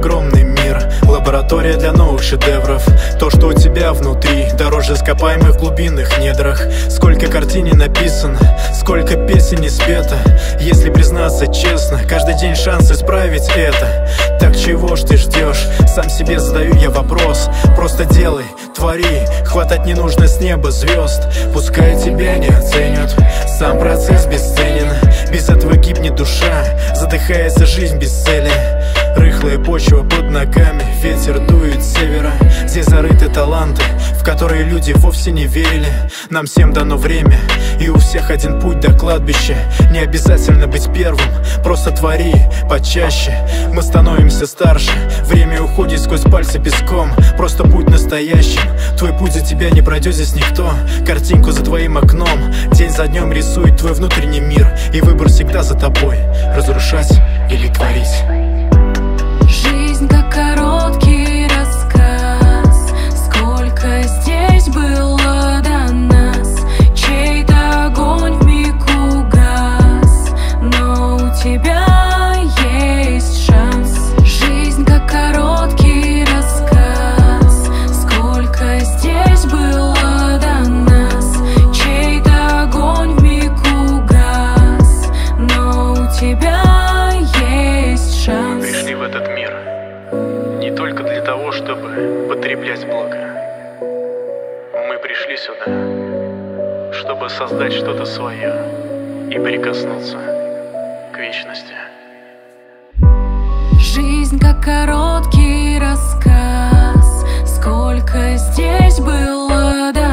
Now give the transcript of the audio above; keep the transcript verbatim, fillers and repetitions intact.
огромный мир, лаборатория для новых шедевров. То, что у тебя внутри, дороже ископаемых в глубинных недрах. Сколько картин не написано, сколько песен не спето. Если признаться честно, каждый день шанс исправить это. Так чего ж ты ждешь? Сам себе задаю я вопрос. Просто делай, твори, хватать не нужно с неба звезд. Пускай тебя не оценят, сам процесс бесценен. Без этого гибнет душа, задыхается жизнь без цели. Рыхлая почва под ногами, ветер дует с севера. Здесь зарыты таланты, в которые люди вовсе не верили. Нам всем дано время, и у всех один путь до кладбища. Не обязательно быть первым, просто твори почаще. Мы становимся старше, время уходит сквозь пальцы песком. Просто будь настоящим, твой путь за тебя не пройдет здесь никто. Картинку за твоим окном, день за днем рисует твой внутренний мир. И выбор всегда за тобой, разрушать или творить. Жизнь как короткий рассказ, сколько здесь было до нас. Чей-то огонь вмиг угас, но у тебя есть шанс. Жизнь как короткий рассказ, сколько здесь было до нас. Чей-то огонь вмиг угас, но у тебя есть шанс. Пришли в этот мир не только для того, чтобы потреблять благо. Мы пришли сюда, чтобы создать что-то свое и прикоснуться к вечности. Жизнь как короткий рассказ, сколько здесь было до